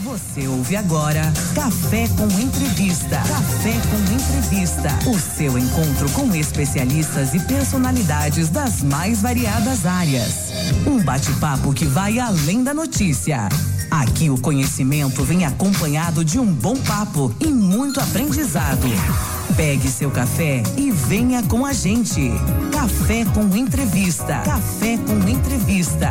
Você ouve agora Café com Entrevista. Café com Entrevista. O seu encontro com especialistas e personalidades das mais variadas áreas. Um bate-papo que vai além da notícia. Aqui o conhecimento vem acompanhado de um bom papo e muito aprendizado. Pegue seu café e venha com a gente. Café com Entrevista. Café com Entrevista.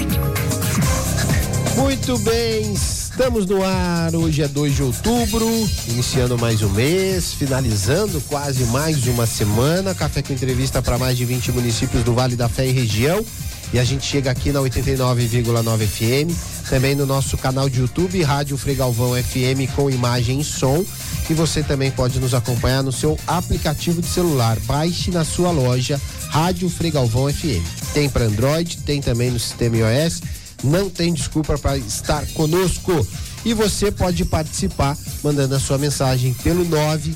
Muito bem, estamos no ar. Hoje é 2 de outubro, iniciando mais um mês, finalizando quase mais uma semana. Café com Entrevista para mais de 20 municípios do Vale da Fé e região. E a gente chega aqui na 89,9 FM, também no nosso canal de YouTube, Rádio Frei Galvão FM com imagem e som. E você também pode nos acompanhar no seu aplicativo de celular. Baixe na sua loja Rádio Frei Galvão FM. Tem para Android, tem também no sistema iOS. Não tem desculpa para estar conosco. E você pode participar mandando a sua mensagem pelo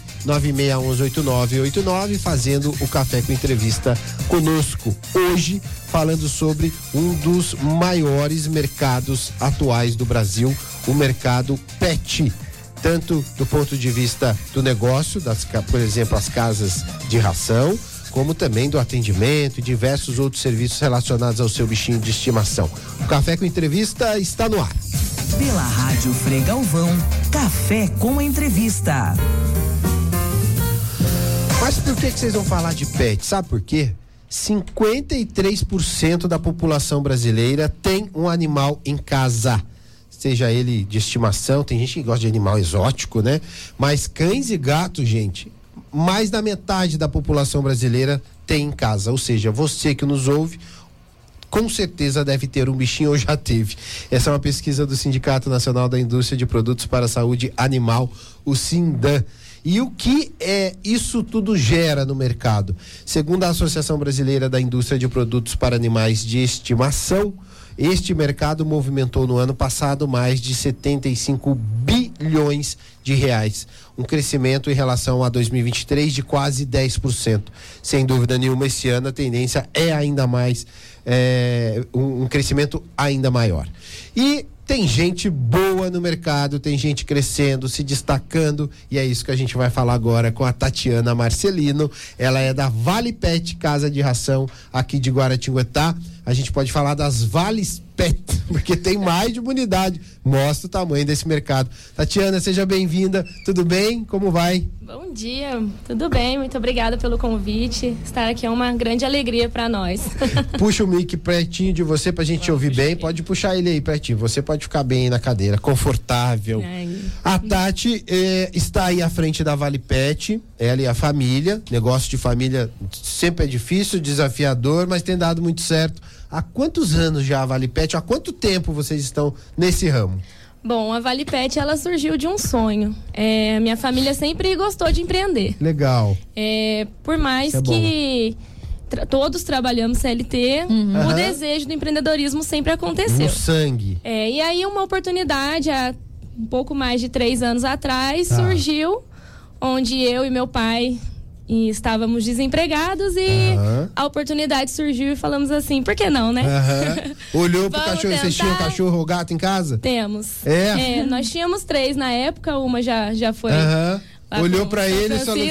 996118989, fazendo o Café com Entrevista conosco. Hoje, falando sobre um dos maiores mercados atuais do Brasil, o mercado pet. Tanto do ponto de vista do negócio, por exemplo, as casas de ração, como também do atendimento e diversos outros serviços relacionados ao seu bichinho de estimação. O Café com Entrevista está no ar. Pela Rádio Frei Galvão, Café com Entrevista. Mas por que vocês vão falar de pet? Sabe por quê? 53% da população brasileira tem um animal em casa. Seja ele de estimação, tem gente que gosta de animal exótico, né? Mas cães e gatos, gente, mais da metade da população brasileira tem em casa. Ou seja, você que nos ouve, com certeza deve ter um bichinho ou já teve. Essa é uma pesquisa do Sindicato Nacional da Indústria de Produtos para a Saúde Animal, o SINDAN. E o que isso tudo gera no mercado? Segundo a Associação Brasileira da Indústria de Produtos para Animais de Estimação, este mercado movimentou no ano passado mais de 75 bilhões de reais, um crescimento em relação a 2023 de quase 10%. Sem dúvida nenhuma, esse ano a tendência é ainda mais, um crescimento ainda maior. E tem gente boa no mercado, tem gente crescendo, se destacando, e é isso que a gente vai falar agora com a Tatiana Marcelino. Ela é da Vale Pet Casa de Ração, aqui de Guaratinguetá. A gente pode falar das Vales Pet, porque tem mais de uma unidade. Mostra o tamanho desse mercado. Tatiana, seja bem-vinda. Tudo bem? Como vai? Bom dia, tudo bem? Muito obrigada pelo convite. Estar aqui é uma grande alegria para nós. Puxa o mic pertinho de você pra gente ouvir bem. Pode puxar ele aí pertinho. Você pode ficar bem aí na cadeira, confortável. A Tati está aí à frente da Vale Pet. Ela e a família. Negócio de família sempre é difícil, desafiador, mas tem dado muito certo. Há quantos anos já a Vale Pet? Há quanto tempo vocês estão nesse ramo? Bom, a Vale Pet, ela surgiu de um sonho. Minha família sempre gostou de empreender. Legal. Por mais que todos trabalhamos CLT, o desejo do empreendedorismo sempre aconteceu. No sangue. E aí uma oportunidade, há um pouco mais de 3 anos atrás, surgiu, onde eu e meu pai estávamos desempregados e a oportunidade surgiu e falamos assim, por que não, né? Olhou pro cachorro, vocês tinham um cachorro ou gato em casa? Temos. Nós tínhamos 3 na época, uma já foi. Olhou pra ele e falou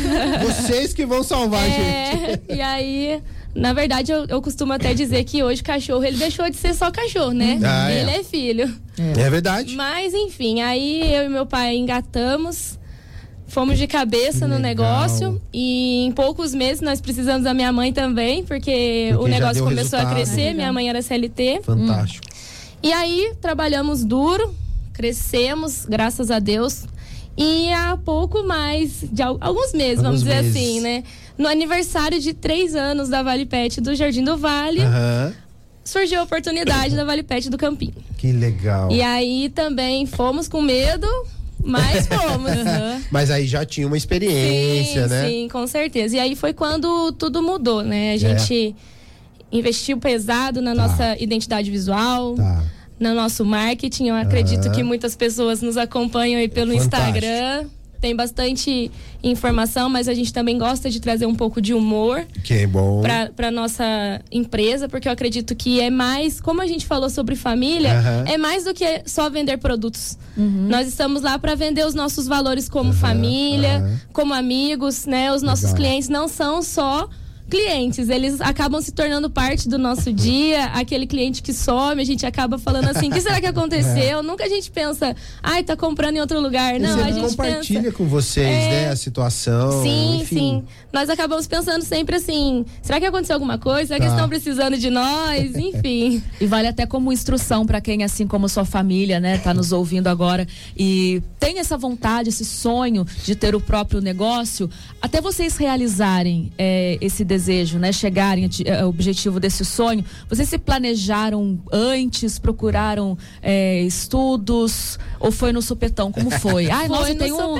vocês que vão salvar a gente. E aí, na verdade, eu costumo até dizer que hoje cachorro, ele deixou de ser só cachorro, né? Ele é filho. É verdade. Mas enfim, aí eu e meu pai engatamos, fomos de cabeça no negócio e em poucos meses nós precisamos da minha mãe também, porque o negócio começou a crescer, minha mãe era CLT. Fantástico. E aí trabalhamos duro, crescemos, graças a Deus. E há pouco mais de alguns meses, vamos dizer assim, né? No aniversário de 3 anos da Vale Pet do Jardim do Vale, surgiu a oportunidade da Vale Pet do Campinho. Que legal. E aí também fomos com medo, mas fomos. Mas aí já tinha uma experiência, né? Sim, com certeza. E aí foi quando tudo mudou, né? A gente investiu pesado na nossa identidade visual, no nosso marketing. Eu acredito que muitas pessoas nos acompanham aí pelo Instagram. tem bastante informação, mas a gente também gosta de trazer um pouco de humor. Que é bom. Pra nossa empresa, porque eu acredito que é mais, como a gente falou sobre família, é mais do que só vender produtos. Nós estamos lá para vender os nossos valores como família, como amigos, né? Os nossos clientes não são só clientes, eles acabam se tornando parte do nosso dia. Aquele cliente que some, a gente acaba falando assim, o que será que aconteceu? Nunca a gente pensa, ai, tá comprando em outro lugar. Não, a gente compartilha com vocês, né, a situação. Sim, enfim. sim. Nós acabamos pensando sempre assim, será que aconteceu alguma coisa? Será que eles estão precisando de nós? Enfim. E vale até como instrução para quem, assim como sua família, né, tá nos ouvindo agora e tem essa vontade, esse sonho de ter o próprio negócio, até vocês realizarem esse desejo, né, chegarem ao objetivo desse sonho, vocês se planejaram antes, procuraram estudos, ou foi no supetão? Como foi? Ai, nossa,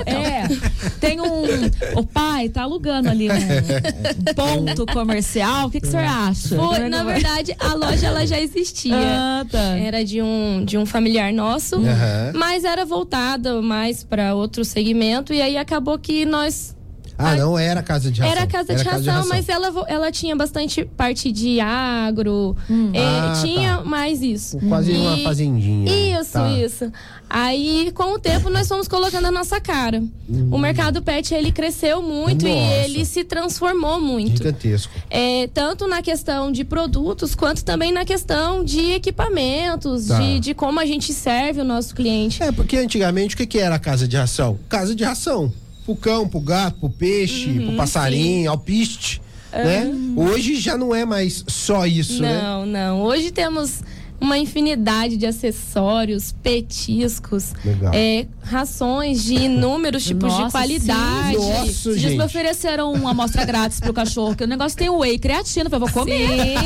tem um pai tá alugando ali um ponto comercial, o que o senhor acha? Foi, na verdade, a loja ela já existia. Era de um familiar nosso, mas era voltada mais para outro segmento, e aí acabou que nós... não era casa de ração. Era casa de ração, mas ela tinha bastante parte de agro, tinha mais isso. Quase uma fazendinha. Isso. Aí, com o tempo, nós fomos colocando a nossa cara. O mercado pet, ele cresceu muito e ele se transformou muito. Gigantesco. Tanto na questão de produtos, quanto também na questão de equipamentos, de como a gente serve o nosso cliente. Porque antigamente, o que era a casa de ração? Casa de ração. Pro cão, pro gato, pro peixe, pro passarinho, alpiste, né? Hoje já não é mais só isso, né? Não. Hoje temos uma infinidade de acessórios, petiscos, rações de inúmeros tipos de qualidade. Nossa, gente. Me ofereceram uma amostra grátis pro cachorro, que o negócio tem whey creatina, eu vou comer.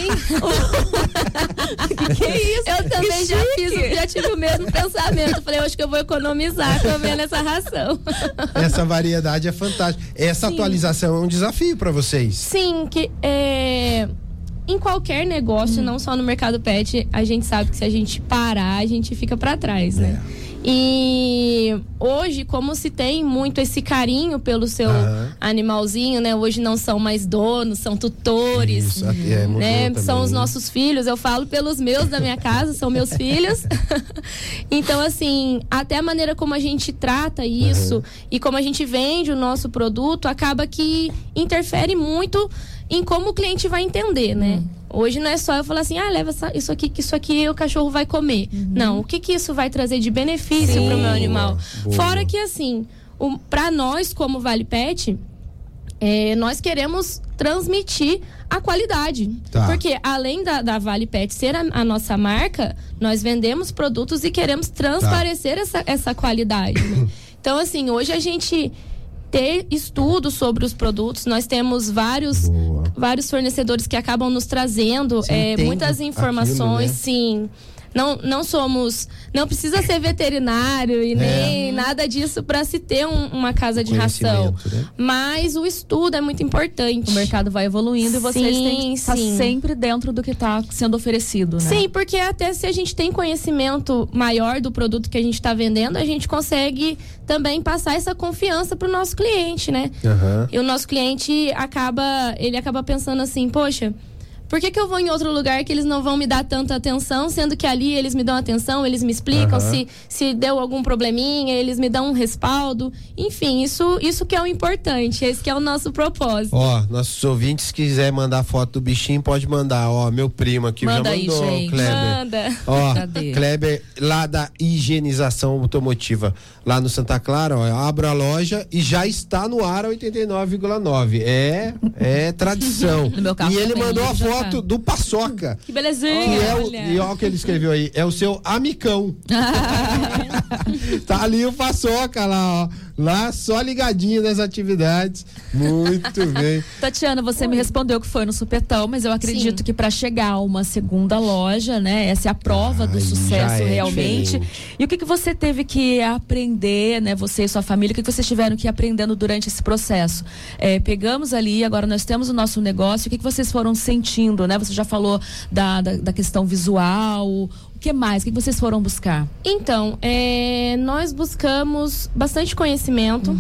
que é isso? Eu também já tive o mesmo pensamento. Falei, eu acho que eu vou economizar comendo essa ração. Essa variedade é fantástica. Essa atualização é um desafio para vocês. Sim, em qualquer negócio, não só no mercado pet, a gente sabe que se a gente parar, a gente fica para trás, né? E hoje, como se tem muito esse carinho pelo seu animalzinho, né? Hoje não são mais donos, são tutores, né? São os nossos filhos. Eu falo pelos meus da minha casa, são meus filhos. Então, assim, até a maneira como a gente trata isso e como a gente vende o nosso produto, acaba que interfere muito em como o cliente vai entender, né? Hoje não é só eu falar assim, leva isso aqui, que isso aqui o cachorro vai comer. Não, o que isso vai trazer de benefício pro meu animal? Boa. Fora que, assim, pra nós, como Vale Pet, nós queremos transmitir a qualidade. Porque além da Vale Pet ser a nossa marca, nós vendemos produtos e queremos transparecer essa qualidade, né? Então, assim, hoje a gente... ter estudos sobre os produtos, nós temos vários fornecedores que acabam nos trazendo muitas informações, aquilo, né? Sim. Não precisa ser veterinário e nem nada disso para se ter uma casa de ração. Né? Mas o estudo é muito importante. O mercado vai evoluindo e vocês têm que estar sempre dentro do que está sendo oferecido, né? Sim, porque até se a gente tem conhecimento maior do produto que a gente está vendendo, a gente consegue também passar essa confiança para o nosso cliente, né? E o nosso cliente acaba pensando assim, poxa, por que eu vou em outro lugar que eles não vão me dar tanta atenção, sendo que ali eles me dão atenção, eles me explicam se deu algum probleminha, eles me dão um respaldo. Enfim, isso que é o importante, esse que é o nosso propósito. Nossos ouvintes, quiser mandar foto do bichinho, pode mandar. Meu primo aqui manda já mandou, aí, gente. Kleber. Manda. Kleber, lá da Higienização Automotiva, lá no Santa Clara, abro a loja e já está no ar 89,9. É tradição. No meu carro e ele também, mandou a foto do Paçoca. Que belezinha. E olha o que ele escreveu aí. É o seu amicão. Tá ali o Paçoca lá, lá só ligadinho nas atividades. Muito bem. Tatiana, você me respondeu que foi no supetão, mas eu acredito que para chegar a uma segunda loja, né, essa é a prova do sucesso realmente. Diferente. E o que você teve que aprender, né, você e sua família, o que vocês tiveram que ir aprendendo durante esse processo? Pegamos ali, agora nós temos o nosso negócio, o que vocês foram sentindo, né? Você já falou da questão visual, o que mais? O que vocês foram buscar? Então, nós buscamos bastante conhecimento.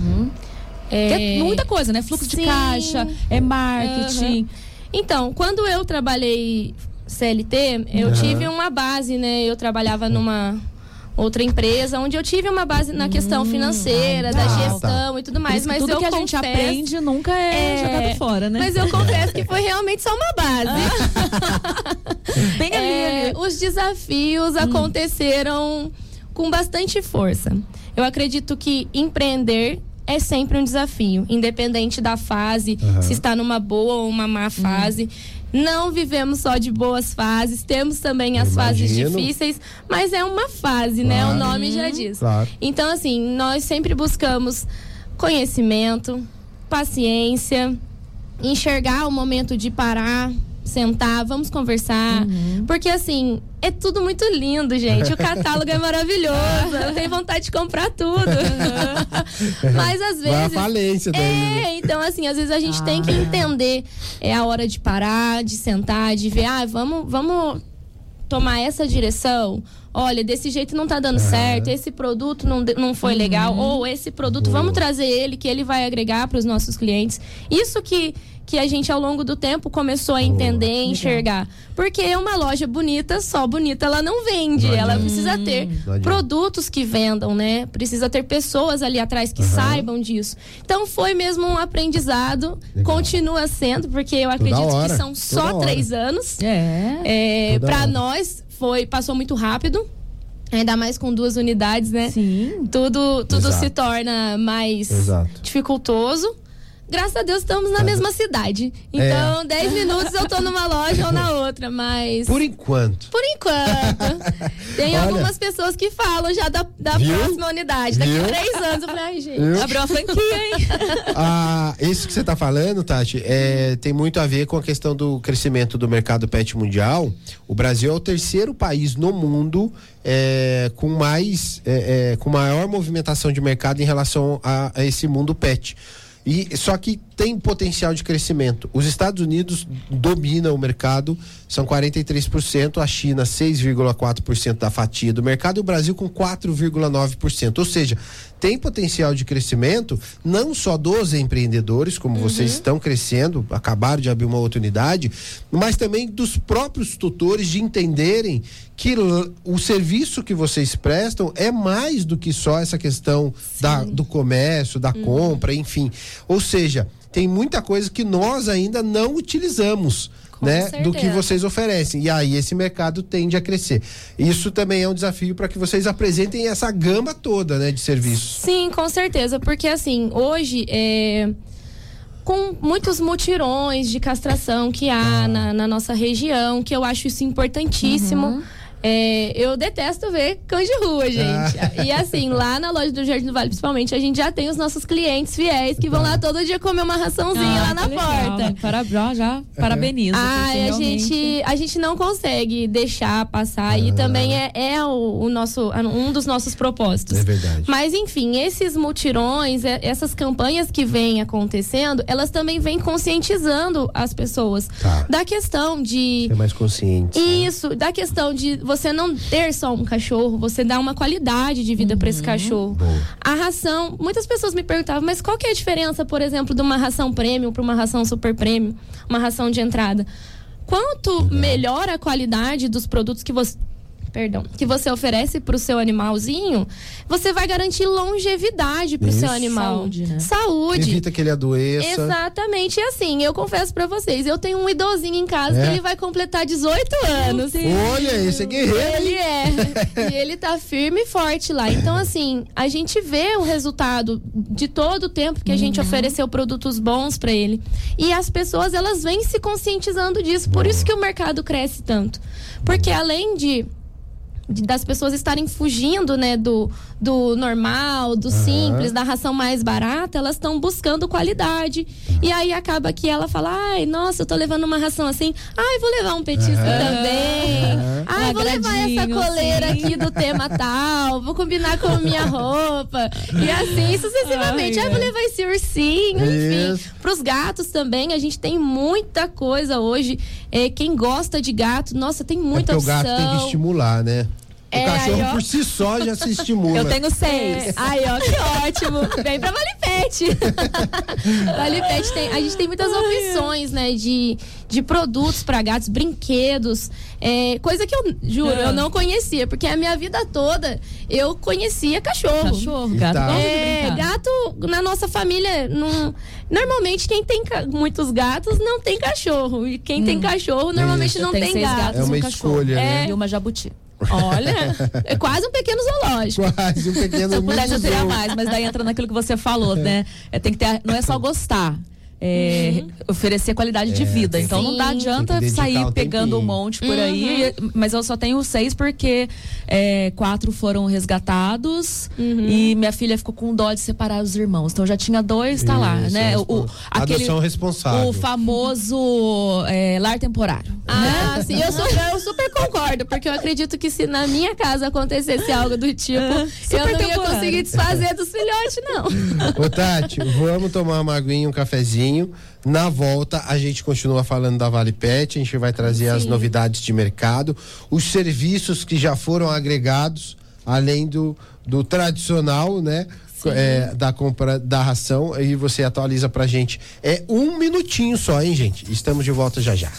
É muita coisa, né? Fluxo de caixa, marketing. Então, quando eu trabalhei CLT, eu tive uma base, né? Eu trabalhava numa outra empresa, onde eu tive uma base na questão financeira, da gestão e tudo mais. Mas tudo que a gente aprende nunca é jogado fora, né? Mas eu confesso que foi realmente só uma base. Bem ali. Os desafios aconteceram com bastante força. Eu acredito que empreender é sempre um desafio, independente da fase, se está numa boa ou uma má fase. Não vivemos só de boas fases, temos também as fases difíceis, mas é uma fase, né? O nome já diz. Claro. Então, assim, nós sempre buscamos conhecimento, paciência, enxergar o momento de parar, sentar, vamos conversar. Porque, assim, é tudo muito lindo, gente. O catálogo é maravilhoso. Eu tenho vontade de comprar tudo. Mas, às vezes... Vai à falência daí. Então, assim, às vezes a gente tem que entender. É a hora de parar, de sentar, de ver, vamos tomar essa direção. Olha, desse jeito não tá dando certo, esse produto não foi legal, ou esse produto, vamos trazer ele, que ele vai agregar para os nossos clientes. Isso que a gente, ao longo do tempo, começou a entender, enxergar. Porque uma loja bonita, só bonita, ela não vende. Ela precisa ter produtos que vendam, né? Precisa ter pessoas ali atrás que saibam disso. Então, foi mesmo um aprendizado. Continua sendo, porque eu acredito que são só 3 anos. Para nós, passou muito rápido. Ainda mais com 2 unidades, né? Sim. Tudo se torna mais dificultoso. Graças a Deus estamos na mesma cidade. Então, 10 minutos eu tô numa loja ou na outra, mas... Por enquanto. Tem algumas pessoas que falam já da próxima unidade. Daqui a 3 anos. Eu falei, ai, gente, abriu uma franquia, hein? Isso que você tá falando, Tati, tem muito a ver com a questão do crescimento do mercado pet mundial. O Brasil é o 3º país no mundo com maior movimentação de mercado em relação a esse mundo pet. Só que tem potencial de crescimento. Os Estados Unidos dominam o mercado, são 43%, a China 6,4% da fatia do mercado e o Brasil com 4,9%. Ou seja, tem potencial de crescimento não só dos empreendedores, como vocês estão crescendo, acabaram de abrir uma outra unidade, mas também dos próprios tutores de entenderem que o serviço que vocês prestam é mais do que só essa questão do comércio, da compra, enfim. Ou seja, tem muita coisa que nós ainda não utilizamos, né, do que vocês oferecem. E aí esse mercado tende a crescer. Isso também é um desafio para que vocês apresentem essa gama toda, né, de serviços. Sim, com certeza, porque assim, hoje com muitos mutirões de castração que há na nossa região, que eu acho isso importantíssimo. Eu detesto ver cães de rua, gente. E assim, lá na loja do Jardim do Vale, principalmente, a gente já tem os nossos clientes fiéis que vão lá todo dia comer uma raçãozinha lá na porta. Parabenizo. A gente não consegue deixar passar e também um dos nossos propósitos. É verdade. Mas enfim, esses mutirões, essas campanhas que vêm acontecendo, elas também vêm conscientizando as pessoas da questão de... Ser mais consciente. Isso, da questão de você não ter só um cachorro, você dá uma qualidade de vida para esse cachorro. Boa. A ração, muitas pessoas me perguntavam, mas qual que é a diferença, por exemplo, de uma ração premium para uma ração super premium, uma ração de entrada? Quanto melhor a qualidade dos produtos que você oferece para o seu animalzinho, você vai garantir longevidade para o seu animal. Saúde, né? Saúde. Evita que ele adoeça. Exatamente. E assim, eu confesso para vocês, eu tenho um idosinho em casa que ele vai completar 18 anos. Olha, esse é guerreiro. Ele e ele tá firme e forte lá. Então, assim, a gente vê o resultado de todo o tempo que a gente ofereceu produtos bons para ele. E as pessoas, elas vêm se conscientizando disso. Por isso que o mercado cresce tanto. Porque além das pessoas estarem fugindo, né, do do normal, do simples, da ração mais barata, elas estão buscando qualidade. E aí acaba que ela fala, ai, nossa, eu tô levando uma ração assim, ai, vou levar um petisco também. Ai, vou levar essa coleira aqui do tema tal, vou combinar com a minha roupa. E assim sucessivamente. Ai, vou levar esse ursinho, enfim. Pros gatos também, a gente tem muita coisa hoje. Quem gosta de gato, nossa, tem muita opção. Porque o gato tem que estimular, né? O cachorro aí, por si só já se estimula. Eu tenho 6. Aí, ó, que ótimo. Vem pra Vale Pet. Vale Pet a gente tem muitas opções, né? De produtos pra gatos, brinquedos. Coisa que eu juro, eu não conhecia. Porque a minha vida toda eu conhecia cachorro. Gato. Gato, na nossa família, normalmente quem tem muitos gatos não tem cachorro. E quem tem cachorro normalmente não tem gato. É uma escolha, né? E uma jabuti. Olha, é quase um pequeno zoológico. Quase um pequeno. Se eu pudesse, eu teria mais, mas daí entra naquilo que você falou, né? Tem que ter, não é só gostar. Oferecer qualidade de vida. Então não adianta sair pegando um monte por aí. Mas eu só tenho 6 porque 4 foram resgatados e minha filha ficou com dó de separar os irmãos. Então já tinha 2, tá lá, né? Adoção responsável. O famoso lar temporário. Sim, eu super concordo, porque eu acredito que se na minha casa acontecesse algo do tipo, eu não ia conseguir desfazer dos filhotes, não. Ô, Tati, vamos tomar uma aguinha, um cafezinho. Na volta, a gente continua falando da Vale Pet, a gente vai trazer as novidades de mercado, os serviços que já foram agregados, além do tradicional, né? Da compra da ração, e você atualiza pra gente. 1 minutinho só, hein, gente? Estamos de volta já já.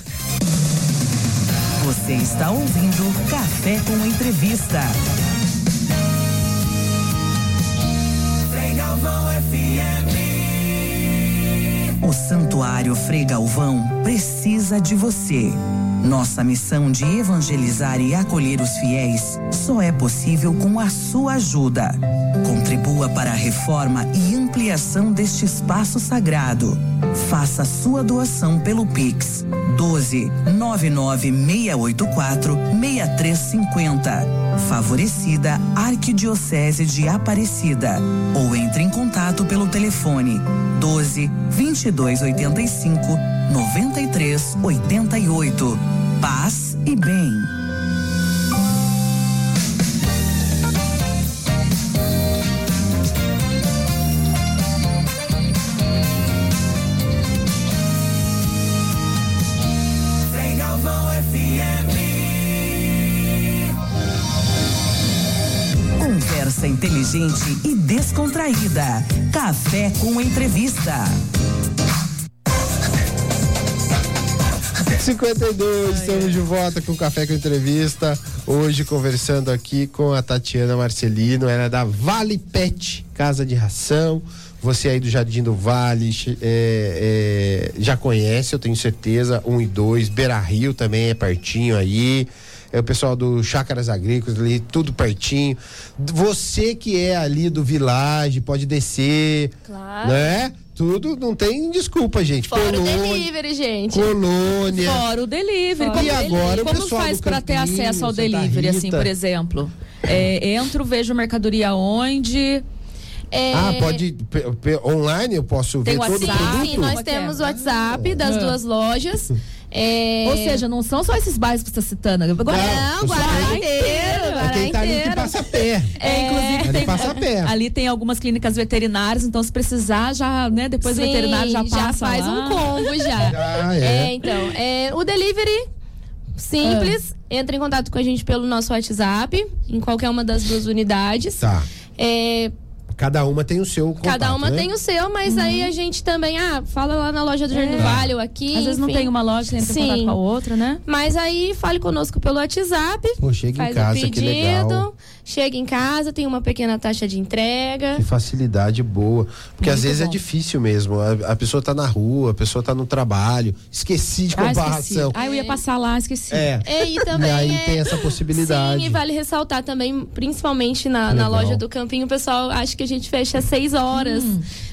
Você está ouvindo Café com Entrevista. Frei Galvão FM. O Santuário Frei Galvão precisa de você. Nossa missão de evangelizar e acolher os fiéis só é possível com a sua ajuda. Contribua para a reforma e ampliação deste espaço sagrado. Faça sua doação pelo Pix 12996846350. Favorecida Arquidiocese de Aparecida. Ou entre em contato pelo telefone 12-2285-9388. Paz e bem. Conversa inteligente e descontraída. Café com Entrevista. 52, estamos de volta com o Café com Entrevista. Hoje conversando aqui com a Tatiana Marcelino, ela é da Vale Pet, Casa de Ração. Você aí do Jardim do Vale já conhece, eu tenho certeza, 1 e 2, Beira Rio também é pertinho aí. O pessoal do Chácaras Agrícolas ali, tudo pertinho. Você que é ali do Village, pode descer, né? Tudo, não tem desculpa, gente. Fora o delivery, gente. Colônia. Fora o delivery. E agora como faz para ter acesso ao delivery, assim, por exemplo? Entro, vejo mercadoria onde... pode online, eu posso ver todo o produto? Sim, nós temos o WhatsApp das duas lojas. Ou seja, não são só esses bairros que você está citando. Não, Guará inteiro. Quem tá ali que passa a pé. Inclusive passa a pé. Ali tem algumas clínicas veterinárias, então se precisar já, né, depois o veterinário já passa, já faz um combo já. Então, o delivery simples, entra em contato com a gente pelo nosso WhatsApp, em qualquer uma das 2 unidades. Tá. Cada uma tem o seu contato, Cada uma né? tem o seu, mas aí a gente também, fala lá na loja do Jardim do Vale ou aqui. Às vezes não tem uma loja, tem que ter contato com a outra, né? Mas aí fale conosco pelo WhatsApp. Chega em casa, que legal. Chega em casa, tem uma pequena taxa de entrega. Que facilidade boa. Porque às vezes é difícil mesmo. A pessoa tá na rua, a pessoa tá no trabalho. Esqueci de comprar ração. Eu ia passar lá, esqueci. E também aí tem essa possibilidade. Sim, e vale ressaltar também, principalmente na loja do Campinho, o pessoal acha que a gente fecha às 6 horas.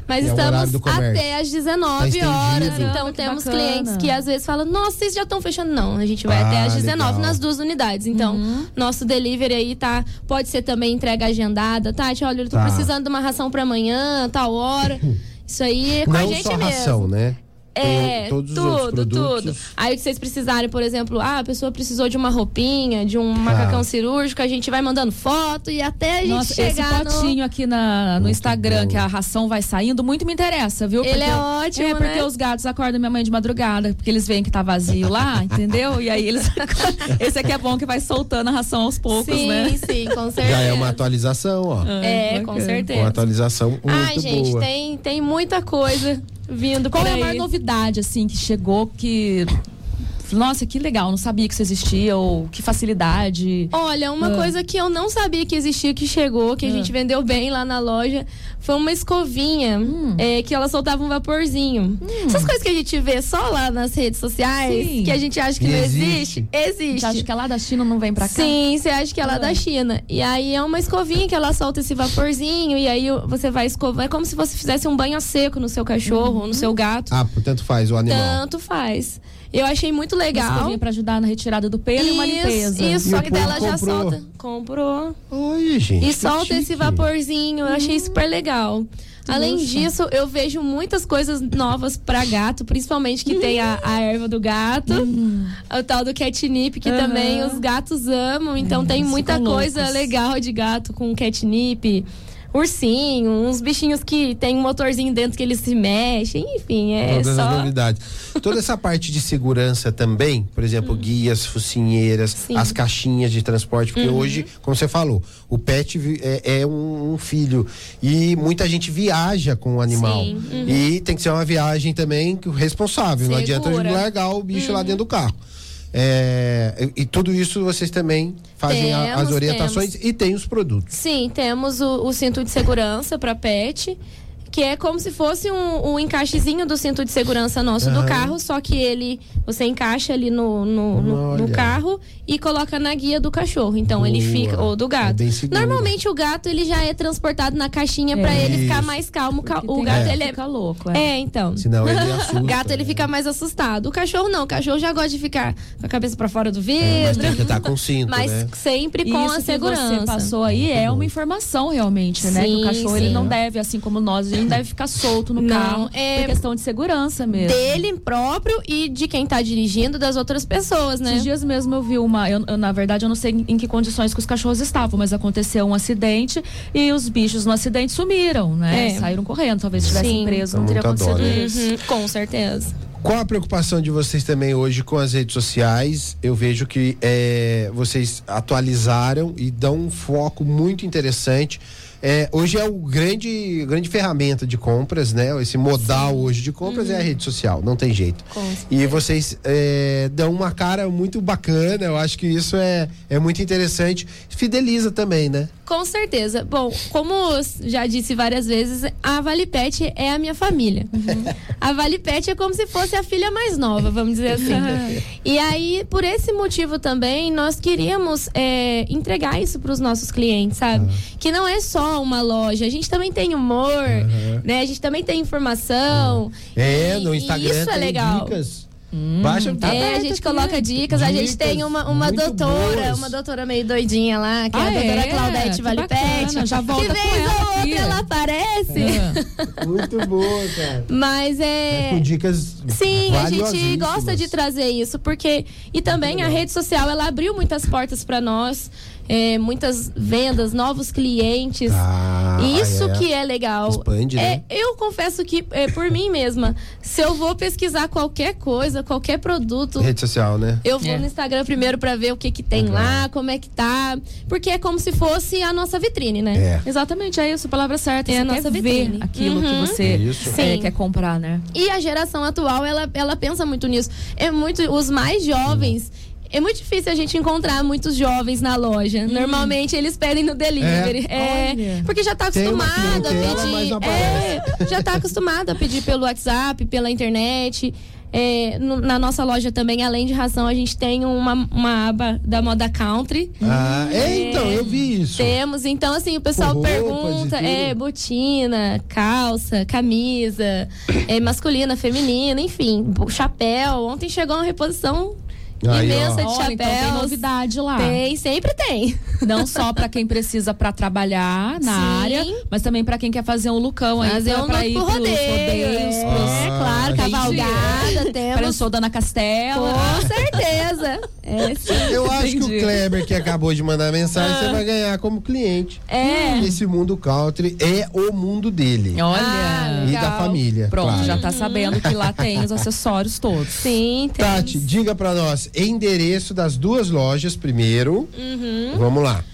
Mas E é o horário estamos do comércio. até às 19 Tá horas. estendido. Então Que temos bacana. clientes que às vezes falam, nossa, vocês já estão fechando. Não, a gente vai até às 19 legal. nas 2 unidades. Então, nosso delivery aí tá. Pode ser também entrega agendada. Tati, olha, eu tô Tá. precisando de uma ração pra amanhã, tal hora. Isso aí é com a Não gente só mesmo. ração, né? É, Todos os outros produtos. tudo. Aí se vocês precisarem, por exemplo, a pessoa precisou de uma roupinha, de um macacão cirúrgico, a gente vai mandando foto e até a gente Nossa, chegar esse potinho aqui no Muito Instagram, bom. que a ração vai saindo, muito me interessa, viu? Ele é ótimo, É, porque né? os gatos acordam minha mãe de madrugada, porque eles veem que tá vazio lá, entendeu? E aí eles... Esse aqui é bom que vai soltando a ração aos poucos, sim, né? sim, com certeza. Já é uma atualização, ó. É, bacana. com Uma certeza. atualização muito Ai, gente, boa. tem muita coisa vindo Qual por é a aí. maior novidade, assim, que chegou, que... Nossa, que legal, não sabia que isso existia, ou que facilidade. Olha, uma coisa que eu não sabia que existia, que chegou, que a gente vendeu bem lá na loja, foi uma escovinha que ela soltava um vaporzinho. Essas coisas que a gente vê só lá nas redes sociais, Sim. que a gente acha que não existe, Você existe. acha que é lá da China, não vem pra cá? Sim, você acha que é lá da China. E aí é uma escovinha que ela solta esse vaporzinho, e aí você vai escovar. É como se você fizesse um banho a seco no seu cachorro ou no seu gato. Ah, portanto faz o animal. Tanto faz. Eu achei muito legal. Escovinha pra ajudar na retirada do pelo e uma limpeza. Isso, E só o que povo dela já comprou. solta. Comprou. Oi, gente. E que solta chique. esse vaporzinho. Eu achei super legal. Além disso, eu vejo muitas coisas novas pra gato, principalmente que tem a erva do gato, o tal do catnip, que também os gatos amam. Então tem muita ficam coisa loucos. legal de gato com catnip. Ursinho, uns bichinhos que tem um motorzinho dentro que eles se mexem, enfim, é Todas as só... novidades. Toda essa parte de segurança também, por exemplo, guias, focinheiras, Sim. as caixinhas de transporte, porque hoje, como você falou, o pet é um filho e muita gente viaja com o animal. Sim, E tem que ser uma viagem também responsável, não adianta Segura. largar o bicho lá dentro do carro. E tudo isso vocês também fazem as Temos, orientações e tem os produtos. Sim, temos o cinto de segurança para pet, que é como se fosse um encaixezinho do cinto de segurança nosso do carro, só que você encaixa ali no Olha. carro e coloca na guia do cachorro. Então ele Boa. fica, ou do É gato. bem seguro. Normalmente o gato ele já é transportado na caixinha para ele ficar Isso. mais calmo. Porque O tem gato que ele fica louco, então. Senão ele assusta. O gato ele né? fica mais assustado. O cachorro não, o cachorro já gosta de ficar com a cabeça para fora do Mas vidro. tem que estar com cinto, Mas né? sempre com Isso a que segurança. você passou aí é uma informação realmente, né? Que o Sim, cachorro ele sim. não deve, assim como nós, ele não deve ficar solto no Não, carro. é- Por questão de segurança mesmo. Dele próprio e de quem tá dirigindo, das outras pessoas, né? Esses dias mesmo eu vi na verdade, eu não sei em que condições que os cachorros estavam, mas aconteceu um acidente e os bichos no acidente sumiram, né? É. Saíram correndo. Talvez estivessem Sim. presos, não Dá teria muita dó, acontecido né? isso. Com certeza. Qual a preocupação de vocês também hoje com as redes sociais? Eu vejo que vocês atualizaram e dão um foco muito interessante. Hoje é grande ferramenta de compras, né? Esse modal hoje de compras é a rede social, não tem jeito. E vocês dão uma cara muito bacana, eu acho que isso é muito interessante. Fideliza também, né? Com certeza. Bom, como já disse várias vezes, a Vale Pet é a minha família. A Vale Pet é como se fosse a filha mais nova, vamos dizer assim. E aí, por esse motivo também, nós queríamos entregar isso para os nossos clientes, sabe? Que não é só uma loja, a gente também tem humor, né? A gente também tem informação. No E Instagram isso é tem legal. dicas. Baixa, tá A aberto gente aqui, coloca né? dicas. A gente tem uma muito doutora, boas. uma doutora meio doidinha lá, que é a doutora Claudete Que Vale bacana, Pet. já volta que com vez ela ou outra aqui. ela aparece. Muito boa, cara. Mas Com dicas Sim, a gente valiosíssimas. gosta de trazer isso, porque. E também a rede social, ela abriu muitas portas para nós. Muitas vendas, novos clientes. Isso que é legal. Expande, né? Eu confesso que, por mim mesma, se eu vou pesquisar qualquer coisa, qualquer produto, Rede social, né? eu vou no Instagram primeiro pra ver o que tem lá, como é que tá. Porque é como se fosse a nossa vitrine, né? Exatamente, é isso, a palavra certa. É Você a nossa quer vitrine. ver aquilo que você Isso. Sim. quer comprar, né? E a geração atual, ela pensa muito nisso. Os mais jovens. É muito difícil a gente encontrar muitos jovens na loja. Normalmente eles pedem no delivery. Olha. Porque já tá Tem uma acostumado a clientela, mas pedir. não aparece. Já tá acostumado a pedir pelo WhatsApp, pela internet. Na nossa loja também, além de ração, a gente tem uma aba da moda country. Então, eu vi isso. Temos, então assim, o pessoal pergunta, botina, calça, camisa, masculina, feminina, enfim, chapéu. Ontem chegou uma reposição imensa de chapéus. Então tem novidade lá. Sempre tem. Não só para quem precisa para trabalhar na área, mas também para quem quer fazer um lucão aí. Fazer um pra ir pro rodeios. Claro, cavalgada, temos. Pareçou Dona Castela. Com certeza. Eu acho que o Kleber, que acabou de mandar mensagem, você vai ganhar como cliente. Esse mundo country é o mundo dele. Olha. E da família. Pronto, claro. já tá sabendo que lá tem os acessórios todos. Sim, tem. Tati, diga pra nós, endereço das duas lojas primeiro. Vamos lá.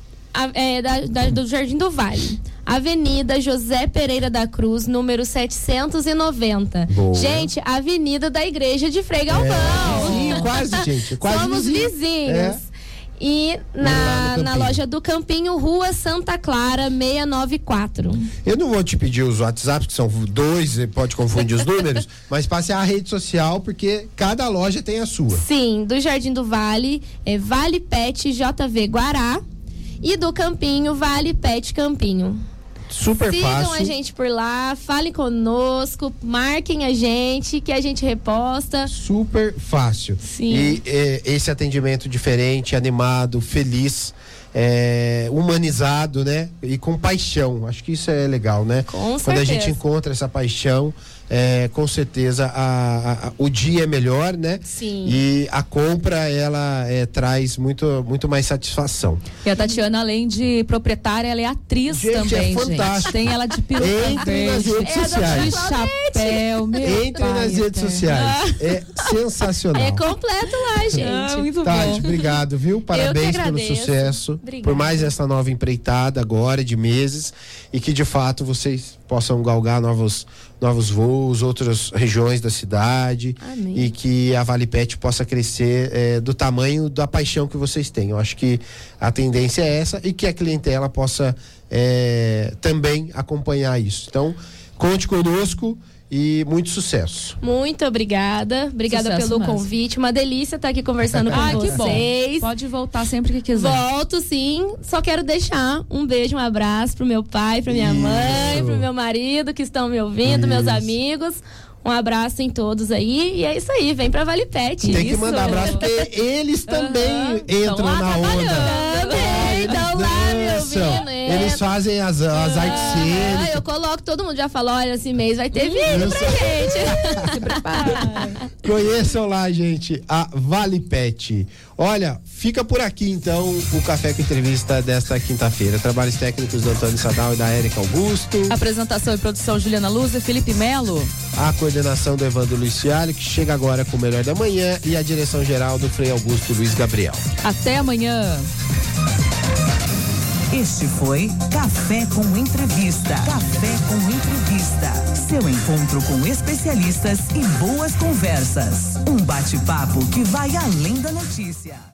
Do Jardim do Vale. Avenida José Pereira da Cruz, número 790. Boa. Gente, Avenida da Igreja de Frei Galvão. Quase, gente. Quase somos vizinhos. E na loja do Campinho, Rua Santa Clara, 694. Eu não vou te pedir os WhatsApps, que são 2, você pode confundir os números, mas passe a rede social, porque cada loja tem a sua. Sim, do Jardim do Vale, Vale Pet JV Guará, e do Campinho, Vale Pet Campinho. Super fácil. Sigam a gente por lá, falem conosco, marquem a gente, que a gente reposta. Super fácil. Sim. E esse atendimento diferente, animado, feliz, humanizado, né? E com paixão. Acho que isso é legal, né? Com certeza. Quando a gente encontra essa paixão, com certeza o dia é melhor, né? Sim. E a compra, ela traz muito mais satisfação. E a Tatiana, além de proprietária, ela é atriz, Gente, também, é fantástico. gente. Tem ela de peruca Entre nas verde, redes sociais. de chapéu, meu Entre pai nas redes eterno. sociais. É sensacional. É completo lá, gente. Muito Tati, bom. obrigado, viu? Parabéns pelo agradeço. sucesso. Obrigada. Por mais essa nova empreitada agora, de meses, e que de fato vocês possam galgar novos voos, outras regiões da cidade. Amém. E que a Vale Pet possa crescer do tamanho da paixão que vocês têm. Eu acho que a tendência é essa e que a clientela possa também acompanhar isso. Então, conte conosco e muito sucesso. Muito obrigada. Obrigada Sucesso pelo mesmo. convite. Uma delícia estar aqui conversando com Que bom. vocês. Pode voltar sempre que quiser. Volto, sim. Só quero deixar um beijo, um abraço pro meu pai, pra minha mãe, pro meu marido que estão me ouvindo, meus amigos. Um abraço em todos aí. E é isso aí, vem pra Vale Pet. Tem que mandar abraço, porque eles também entram lá na onda. Também, então lá, meu Dançam. Eles fazem as artes cênicas. eu coloco todo mundo, já falou, olha, esse mês vai ter vídeo pra gente. Se prepara. Conheçam lá, gente, a Vale Pet. Olha, fica por aqui então o Café com Entrevista desta quinta-feira. Trabalhos técnicos do Antônio Sadal e da Érica Augusto. Apresentação e produção Juliana Luz e Felipe Melo. A coordenação do Evandro Luciali, que chega agora com o Melhor da Manhã, e a direção geral do Frei Augusto Luiz Gabriel. Até amanhã. Este foi Café com Entrevista. Café com Entrevista. Seu encontro com especialistas e boas conversas. Um bate-papo que vai além da notícia.